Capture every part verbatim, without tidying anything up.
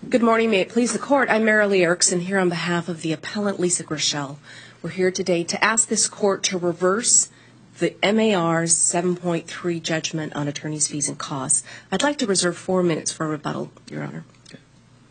Good morning. May it please the Court. I'm Marilee Erickson here on behalf of the appellant Lisa Groeschel. We're here today to ask this Court to reverse the M A R's seven point three judgment on attorney's fees and costs. I'd like to reserve four minutes for rebuttal, Your Honor. Okay.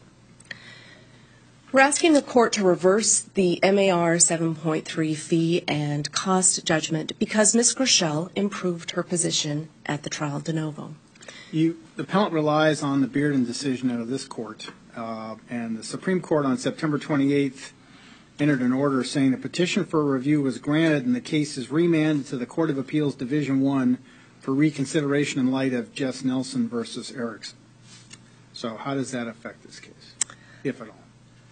We're asking the Court to reverse the M A R seven point three fee and cost judgment because Miz Groeschel improved her position at the trial de novo. You, the appellant relies on the Bearden decision out of this Court, uh, and the Supreme Court on September twenty-eighth entered an order saying the petition for review was granted and the case is remanded to the Court of Appeals Division one for reconsideration in light of Jess Nelson versus Erickson. So how does that affect this case, if at all?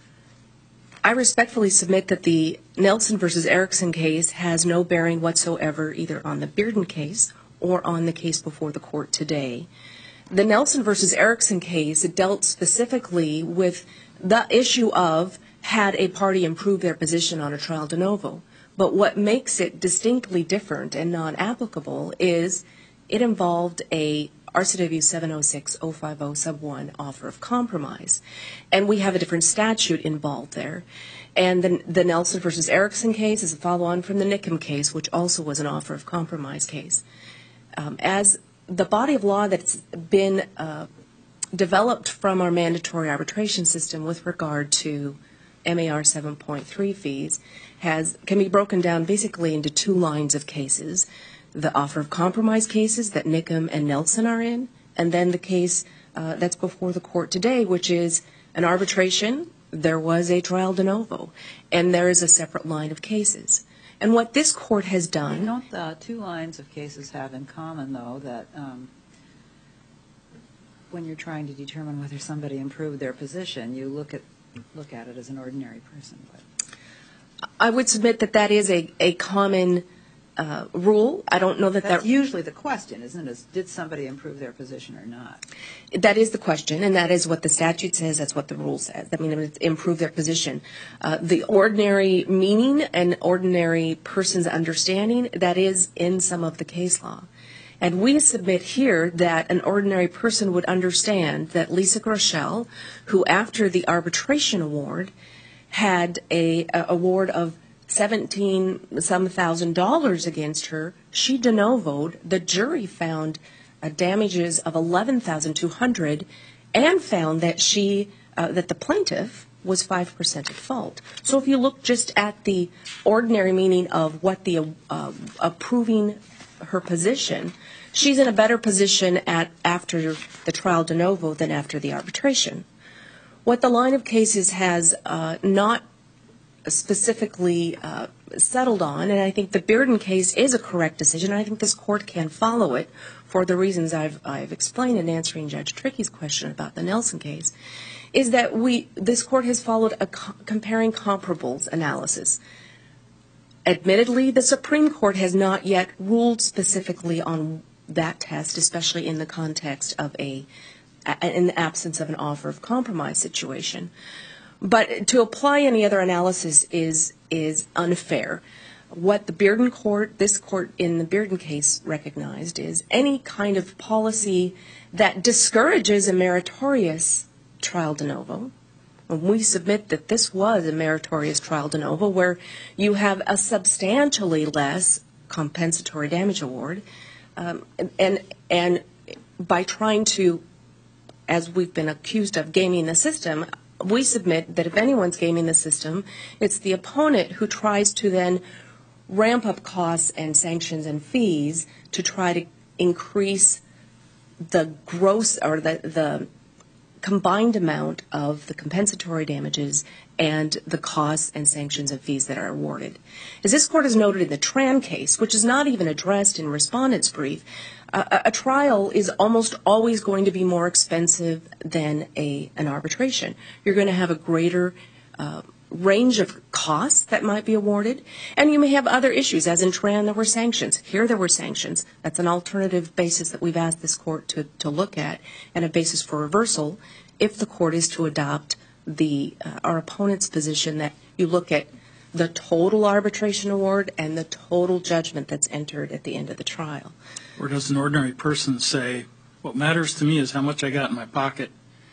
I respectfully submit that the Nelson versus Erickson case has no bearing whatsoever either on the Bearden case or on the case before the Court today. The Nelson versus Erickson case dealt specifically with the issue of had a party improved their position on a trial de novo. But what makes it distinctly different and non-applicable is it involved a R C W seven oh six oh five oh sub one offer of compromise. And we have a different statute involved there. And the, the Nelson versus Erickson case is a follow-on from the Nickham case, which also was an offer of compromise case. Um, as the body of law that's been uh, developed from our mandatory arbitration system with regard to M A R seven point three fees has can be broken down basically into two lines of cases. The offer of compromise cases that Nickham and Nelson are in, and then the case uh, that's before the Court today, which is an arbitration. There was a trial de novo, and there is a separate line of cases. And what this Court has done... Don't the two lines of cases have in common, though, that um, when you're trying to determine whether somebody improved their position, you look at look at it as an ordinary person would? I would submit that that is a, a common uh, rule. I don't know that That's that... usually the question, isn't it? Is, did somebody improve their position or not? That is the question, and that is what the statute says. That's what the rule says. I mean, it's improve their position. Uh, the ordinary meaning and ordinary person's understanding, that is in some of the case law. And we submit here that an ordinary person would understand that Lisa Groeschel, who after the arbitration award had a, a award of seventeen some thousand dollars against her, she de novoed. The jury found uh, damages of eleven thousand two hundred dollars and found that she uh, that the plaintiff was five percent at fault. So if you look just at the ordinary meaning of what the uh, approving her position, she's in a better position at after the trial de novo than after the arbitration. What the line of cases has uh, not specifically uh, settled on, and I think the Bearden case is a correct decision, and I think this Court can follow it for the reasons I've, I've explained in answering Judge Trickey's question about the Nelson case, is that we this Court has followed a co- comparing comparables analysis. Admittedly, the Supreme Court has not yet ruled specifically on that test, especially in the context of a, in the absence of an offer of compromise situation. But to apply any other analysis is is unfair. What the Bearden Court, this Court in the Bearden case recognized is any kind of policy that discourages a meritorious trial de novo. And we submit that this was a meritorious trial de novo where you have a substantially less compensatory damage award. Um, and and by trying to, as we've been accused of, gaming the system, we submit that if anyone's gaming the system, it's the opponent who tries to then ramp up costs and sanctions and fees to try to increase the gross or the, the combined amount of the compensatory damages and the costs and sanctions and fees that are awarded. As this Court has noted in the Tran case, which is not even addressed in Respondent's brief, uh, a trial is almost always going to be more expensive than a an arbitration. You're going to have a greater uh, range of costs that might be awarded, and you may have other issues. As in Tran, there were sanctions. Here there were sanctions. That's an alternative basis that we've asked this Court to, to look at, and a basis for reversal if the Court is to adopt the uh, our opponent's position that you look at the total arbitration award and the total judgment that's entered at the end of the trial. Or does an ordinary person say, what matters to me is how much I got in my pocket,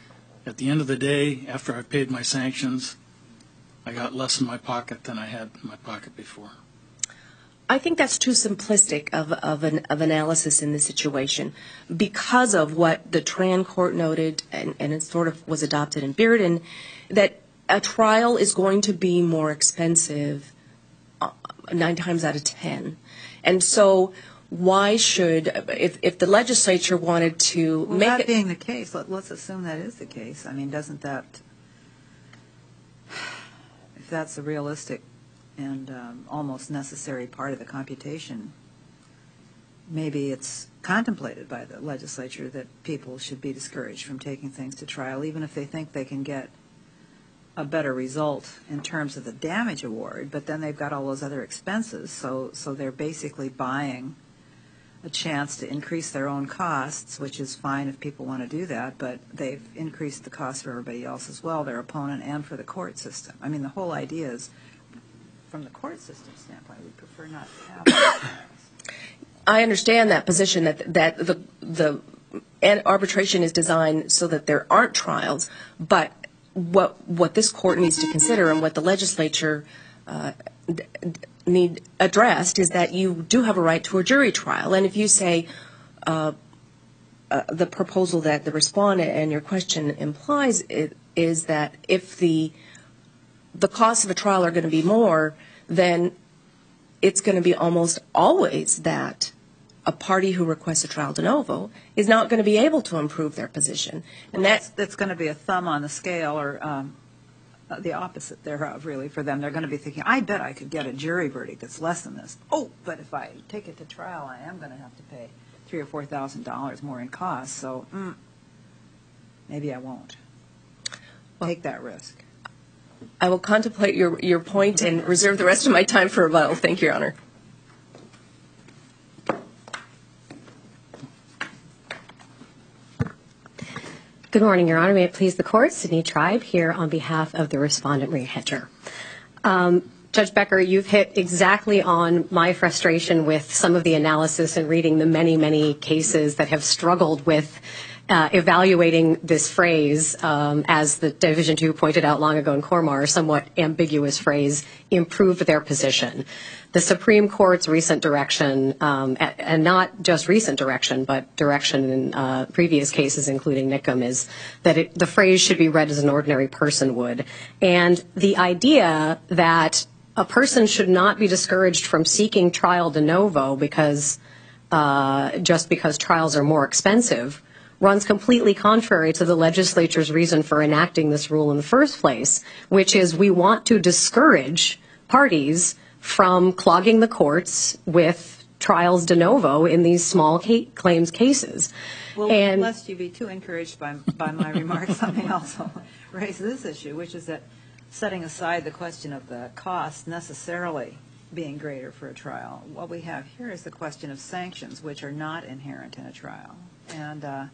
at the end of the day, after I paid my sanctions, I got less in my pocket than I had in my pocket before. I think that's too simplistic of, of an of analysis in this situation, because of what the Tran court noted, and, and it sort of was adopted in Bearden, that a trial is going to be more expensive uh, nine times out of ten. And so why should, if, if the legislature wanted to Well, make that it... being the case, let, let's assume that is the case. I mean, doesn't that, if that's a realistic and um, almost necessary part of the computation, maybe it's contemplated by the legislature that people should be discouraged from taking things to trial, even if they think they can get a better result in terms of the damage award, but then they've got all those other expenses, so so they're basically buying a chance to increase their own costs, which is fine if people want to do that, but they've increased the cost for everybody else as well, their opponent and for the court system. I mean, the whole idea is, from the court system standpoint, we prefer not to have trials. I understand that position, that that the the and arbitration is designed so that there aren't trials, but what what this court needs to consider and what the legislature uh, d- need addressed is that you do have a right to a jury trial. And if you say uh, uh, the proposal that the respondent and your question implies it, is that if the the costs of a trial are going to be more, then it's going to be almost always that a party who requests a trial de novo is not going to be able to improve their position. And Well, that's, that's, that's going to be a thumb on the scale, or um, uh, the opposite thereof, really, for them. They're going to be thinking, I bet I could get a jury verdict that's less than this. Oh, but if I take it to trial, I am going to have to pay three or four thousand dollars more in costs. So mm, maybe I won't take that risk. I will contemplate your, your point and reserve the rest of my time for rebuttal. Thank you, Your Honor. Good morning, Your Honor. May it please the Court. Sydney Tribe here on behalf of the respondent, Maria Hedger. Um, Judge Becker, you've hit exactly on my frustration with some of the analysis and reading the many, many cases that have struggled with uh, evaluating this phrase, um, as the Division two pointed out long ago in Cormar, somewhat ambiguous phrase, improve their position. The Supreme Court's recent direction, um, and not just recent direction, but direction in uh, previous cases, including Nickham, is that it, the phrase should be read as an ordinary person would. And the idea that a person should not be discouraged from seeking trial de novo because uh, just because trials are more expensive runs completely contrary to the legislature's reason for enacting this rule in the first place, which is we want to discourage parties from clogging the courts with trials de novo in these small ca- claims cases. Well, and lest you be too encouraged by, by my remarks, let me also raise this issue, which is that setting aside the question of the cost necessarily being greater for a trial, what we have here is the question of sanctions, which are not inherent in a trial. And uh,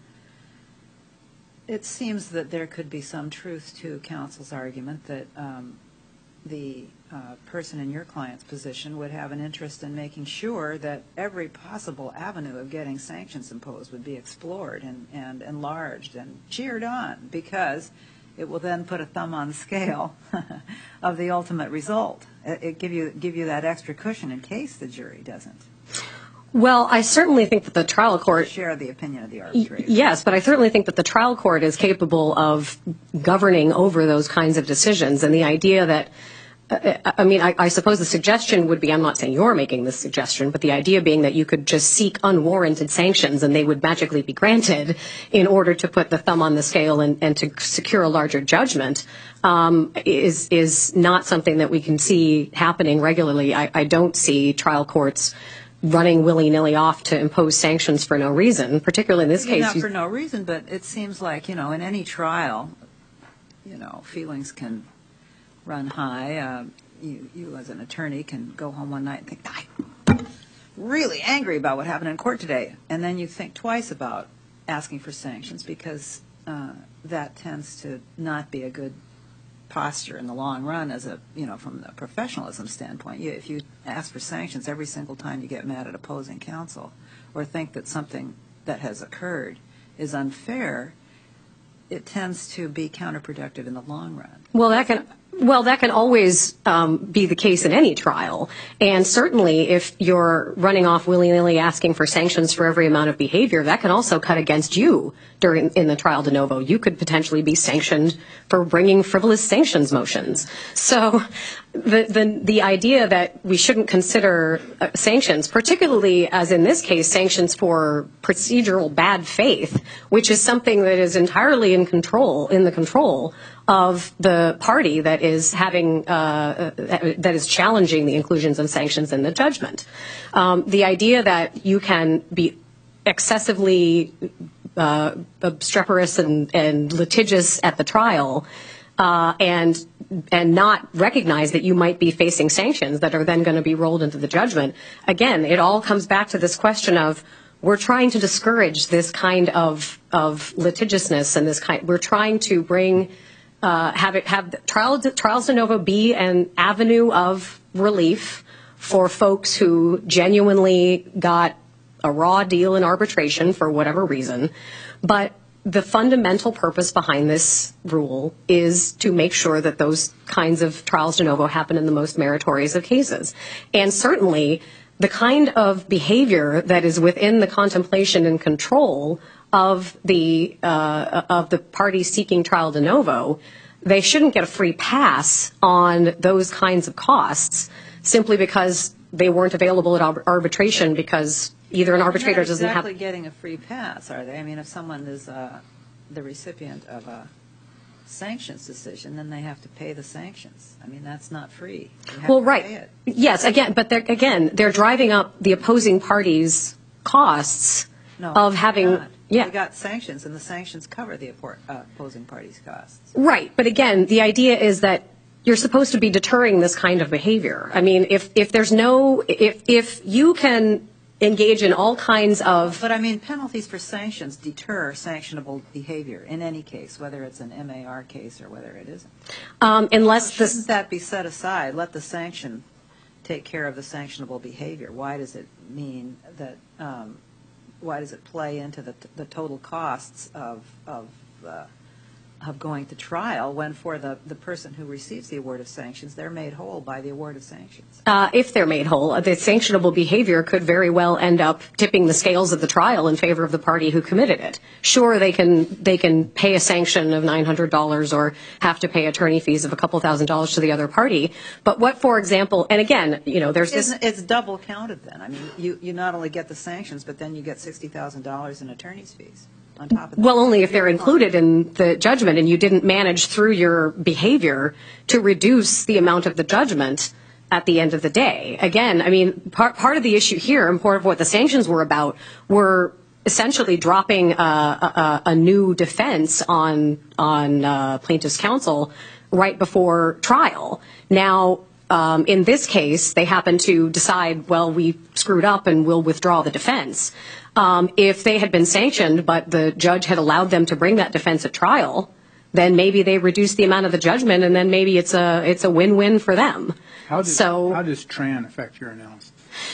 it seems that there could be some truth to counsel's argument that um, the uh, person in your client's position would have an interest in making sure that every possible avenue of getting sanctions imposed would be explored and, and enlarged and cheered on, because it will then put a thumb on the scale of the ultimate result. It, it give you give you that extra cushion in case the jury doesn't Well, I certainly think that the trial court share the opinion of the arbitrator. Yes, but I certainly think that the trial court is capable of governing over those kinds of decisions. And the idea that, uh, I mean, I, I suppose the suggestion would be, I'm not saying you're making this suggestion, but the idea being that you could just seek unwarranted sanctions and they would magically be granted in order to put the thumb on the scale and, and to secure a larger judgment um, is is not something that we can see happening regularly. I, I don't see trial courts running willy-nilly off to impose sanctions for no reason, particularly in this Maybe case. Not you- for no reason, but it seems like, you know, in any trial, you know, feelings can run high. Uh, you, you as an attorney can go home one night and think, I'm really angry about what happened in court today. And then you think twice about asking for sanctions, because uh, that tends to not be a good posture in the long run as a, you know, from a professionalism standpoint. You, if you ask for sanctions every single time you get mad at opposing counsel or think that something that has occurred is unfair, it tends to be counterproductive in the long run. Well, that can well that can always um, be the case in any trial, and certainly if you're running off willy-nilly asking for sanctions for every amount of behavior, that can also cut against you during in the trial de novo. You could potentially be sanctioned for bringing frivolous sanctions motions. So, the the the idea that we shouldn't consider uh, sanctions, particularly as in this case, sanctions for procedural bad faith, which is something that is entirely in control in the control of the party that is having uh, that is challenging the inclusions of sanctions in the judgment. Um, the idea that you can be excessively uh, obstreperous and, and litigious at the trial uh, and and not recognize that you might be facing sanctions that are then going to be rolled into the judgment. Again, it all comes back to this question of we're trying to discourage this kind of of litigiousness and this kind. We're trying to bring. Uh, have it have trial, trials de novo be an avenue of relief for folks who genuinely got a raw deal in arbitration for whatever reason. But the fundamental purpose behind this rule is to make sure that those kinds of trials de novo happen in the most meritorious of cases. And certainly the kind of behavior that is within the contemplation and control of the uh, of the parties seeking trial de novo, they shouldn't get a free pass on those kinds of costs simply because they weren't available at arbitration because either an arbitrator doesn't have. They're not exactly getting a free pass, are they? I mean, if someone is uh, the recipient of a sanctions decision, then they have to pay the sanctions. I mean, that's not free. You have well, to right. pay it. Yes, again, but they're, again, they're driving up the opposing parties' costs no, of having. Not. Yeah. They got sanctions, and the sanctions cover the uh, opposing parties' costs. Right, but again, the idea is that you're supposed to be deterring this kind of behavior. I mean, if if there's no, if if you can engage in all kinds of. But I mean, penalties for sanctions deter sanctionable behavior in any case, whether it's an M A R case or whether it isn't. Um, unless so the. Shouldn't that be set aside? Let the sanction take care of the sanctionable behavior. Why does it mean that? Um, Why does it play into the, the total costs of of, uh, of going to trial when for the, the person who receives the award of sanctions, they're made whole by the award of sanctions? Uh, if they're made whole, the sanctionable behavior could very well end up tipping the scales of the trial in favor of the party who committed it. Sure, they can they can pay a sanction of nine hundred dollars or have to pay attorney fees of a couple thousand dollars to the other party. But what, for example, and again, you know, there's this. It's, it's double counted then. I mean, you, you not only get the sanctions, but then you get sixty thousand dollars in attorney's fees. On top of that. Well, only if they're included in the judgment and you didn't manage through your behavior to reduce the amount of the judgment at the end of the day. Again, I mean, part, part of the issue here and part of what the sanctions were about were essentially dropping a, a, a new defense on, on uh, plaintiff's counsel right before trial. Now, um, in this case, they happen to decide, well, we screwed up and we'll withdraw the defense. Um, if they had been sanctioned, but the judge had allowed them to bring that defense at trial, then maybe they reduce the amount of the judgment, and then maybe it's a it's a win-win for them. How does, so, how does Tran affect your analysis?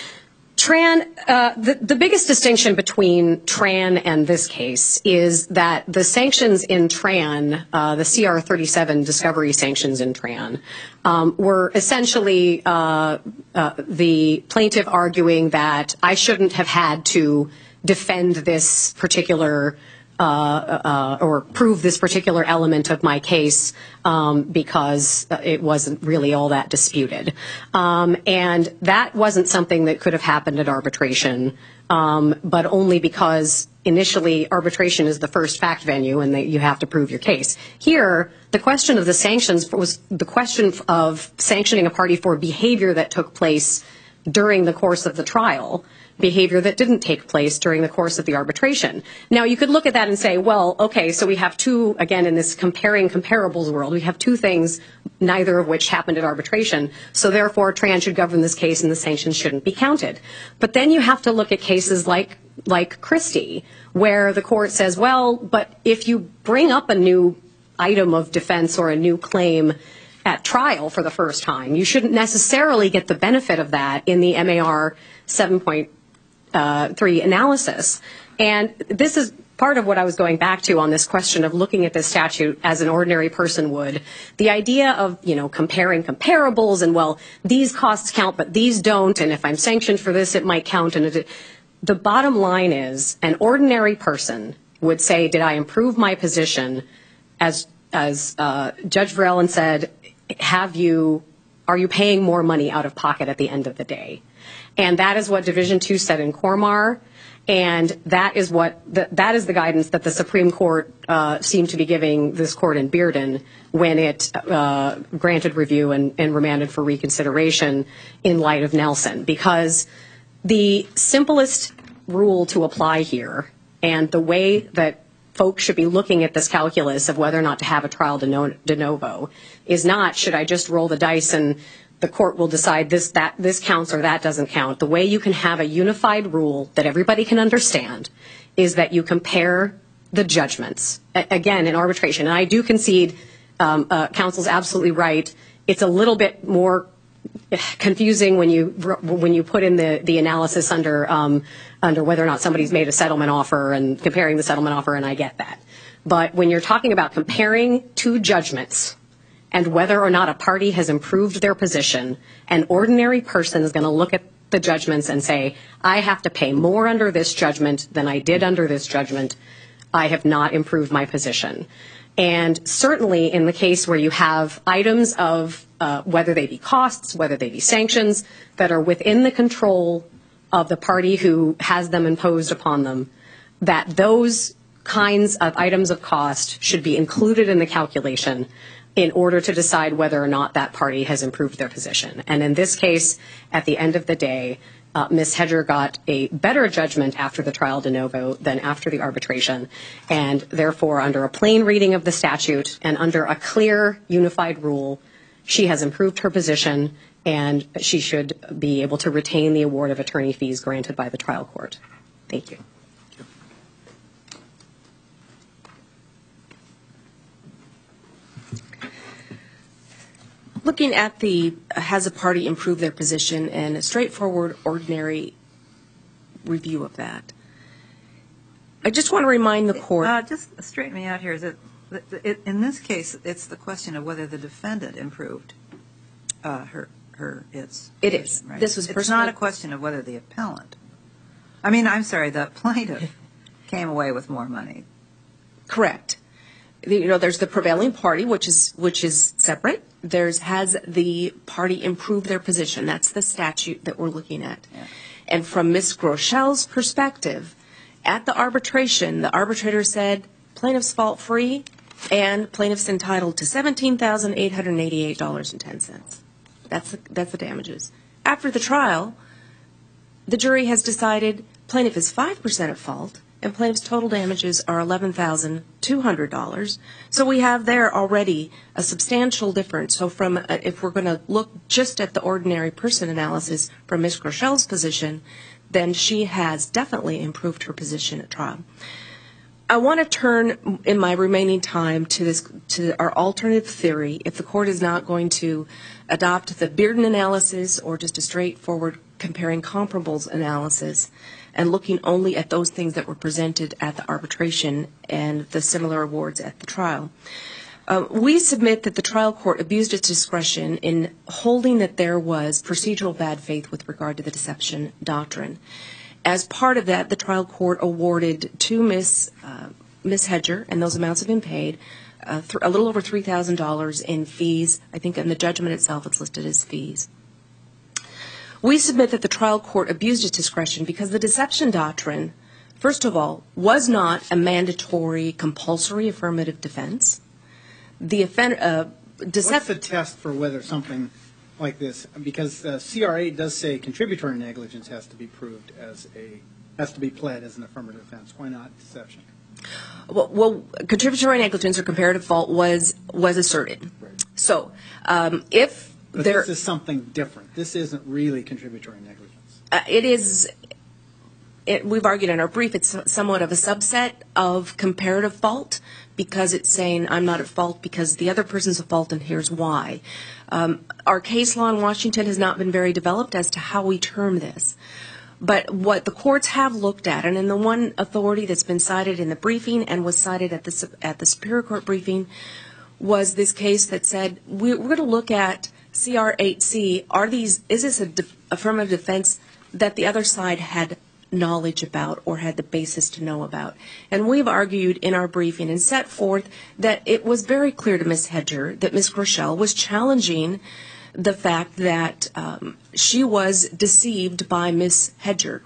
Tran, uh, the, the biggest distinction between Tran and this case is that the sanctions in Tran, uh, the C R thirty-seven discovery sanctions in Tran, um, were essentially uh, uh, the plaintiff arguing that I shouldn't have had to defend this particular uh, uh, or prove this particular element of my case um, because it wasn't really all that disputed. Um, and that wasn't something that could have happened at arbitration, um, but only because initially arbitration is the first fact venue and that you have to prove your case. Here, the question of the sanctions was the question of sanctioning a party for behavior that took place during the course of the trial, behavior that didn't take place during the course of the arbitration. Now, you could look at that and say, well, okay, so we have two, again, in this comparing comparables world, we have two things, neither of which happened at arbitration, so therefore Tran should govern this case and the sanctions shouldn't be counted. But then you have to look at cases like like Christie, where the court says, well, but if you bring up a new item of defense or a new claim at trial for the first time, you shouldn't necessarily get the benefit of that in the M A R seven point three analysis. And this is part of what I was going back to on this question of looking at this statute as an ordinary person would, the idea of, you know, comparing comparables and, well, these costs count, but these don't, and if I'm sanctioned for this, it might count. And it, the bottom line is an ordinary person would say, did I improve my position? As, as uh, Judge Verellen said, have you, are you paying more money out of pocket at the end of the day? And that is what Division two said in Cormar. And that is what the, that is the guidance that the Supreme Court uh, seemed to be giving this court in Bearden when it uh, granted review and, and remanded for reconsideration in light of Nelson. Because the simplest rule to apply here and the way that folks should be looking at this calculus of whether or not to have a trial de, no, de novo is not, should I just roll the dice and the court will decide this, that, this counts or that doesn't count. The way you can have a unified rule that everybody can understand is that you compare the judgments. A- again, in arbitration, and I do concede, um, uh, counsel's absolutely right. It's a little bit more confusing when you when you put in the, the analysis under um, under whether or not somebody's made a settlement offer and comparing the settlement offer, and I get that. But when you're talking about comparing two judgments, and whether or not a party has improved their position, an ordinary person is going to look at the judgments and say, I have to pay more under this judgment than I did under this judgment. I have not improved my position. And certainly in the case where you have items of uh, whether they be costs, whether they be sanctions, that are within the control of the party who has them imposed upon them, that those kinds of items of cost should be included in the calculation in order to decide whether or not that party has improved their position. And in this case, at the end of the day, uh, Miz Hedger got a better judgment after the trial de novo than after the arbitration. And therefore, under a plain reading of the statute and under a clear, unified rule, she has improved her position and she should be able to retain the award of attorney fees granted by the trial court. Thank you. Looking at the, uh, has a party improved their position and a straightforward, ordinary review of that. I just want to remind the court. Uh, just straighten me out here. Is it, it, in this case, it's the question of whether the defendant improved uh, her, her, its. It is. Right? This was It's personally- not a question of whether the appellant, I mean, I'm sorry, the plaintiff came away with more money. Correct. The, you know, there's the prevailing party, which is which is separate. There's has the party improved their position. That's the statute that we're looking at. Yeah. And from Miz Grochel's perspective, at the arbitration, the arbitrator said plaintiff's fault free and plaintiff's entitled to seventeen thousand eight hundred eighty-eight dollars and ten cents. That's the, that's the damages. After the trial, the jury has decided plaintiff is five percent at fault and plaintiff's total damages are eleven thousand two hundred dollars. So we have there already a substantial difference. So from, uh, if we're going to look just at the ordinary person analysis from Miz Grochel's position, then she has definitely improved her position at trial. I want to turn in my remaining time to this, to our alternative theory. If the court is not going to adopt the Bearden analysis or just a straightforward comparing comparables analysis, and looking only at those things that were presented at the arbitration and the similar awards at the trial. Uh, we submit that the trial court abused its discretion in holding that there was procedural bad faith with regard to the deception doctrine. As part of that, the trial court awarded to Miz Uh, Miz Hedger, and those amounts have been paid, uh, th- a little over three thousand dollars in fees. I think in the judgment itself it's listed as fees. We submit that the trial court abused its discretion because the deception doctrine, first of all, was not a mandatory compulsory affirmative defense. The offend, uh, decep- What's the test for whether something like this, because uh, C R A does say contributory negligence has to be proved as a, has to be pled as an affirmative defense. Why not deception? Well, well, contributory negligence or comparative fault was was asserted. Right. So um, if But there, this is something different. This isn't really contributory negligence. uh, it is. It, we've argued in our brief it's somewhat of a subset of comparative fault because it's saying I'm not at fault because the other person's at fault and here's why. Um, our case law in Washington has not been very developed as to how we term this. But what the courts have looked at, and in the one authority that's been cited in the briefing and was cited at the at the Superior Court briefing, was this case that said we, we're going to look at C R eight C. Are these is this a def, affirmative defense that the other side had knowledge about or had the basis to know about? And we've argued in our briefing and set forth that it was very clear to Miz Hedger that Miz Groeschel was challenging the fact that um, she was deceived by Miz Hedger.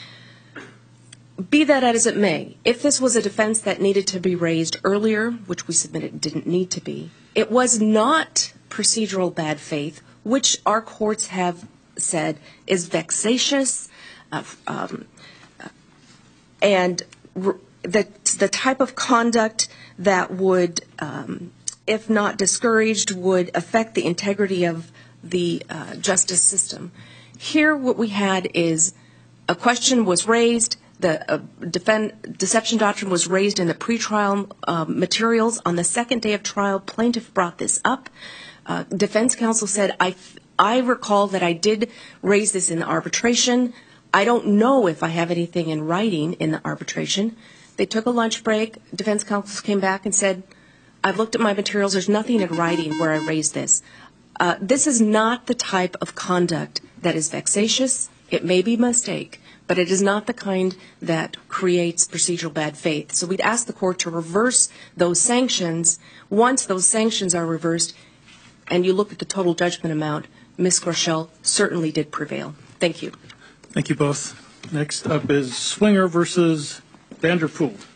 Be that as it may, if this was a defense that needed to be raised earlier, which we submitted didn't need to be, it was not procedural bad faith, which our courts have said is vexatious, uh, um, and r- the, the type of conduct that would, um, if not discouraged, would affect the integrity of the uh, justice system. Here what we had is a question was raised, the uh, defend, deception doctrine was raised in the pretrial uh, materials. On the second day of trial, plaintiff brought this up. Uh, defense counsel said, I, I recall that I did raise this in the arbitration. I don't know if I have anything in writing in the arbitration. They took a lunch break. Defense counsel came back and said, I've looked at my materials. There's nothing in writing where I raised this. Uh, this is not the type of conduct that is vexatious. It may be a mistake, but it is not the kind that creates procedural bad faith. So we'd ask the court to reverse those sanctions. Once those sanctions are reversed and you look at the total judgment amount, Miz Groeschel certainly did prevail. Thank you. Thank you both. Next up is Swinger versus Vanderpool.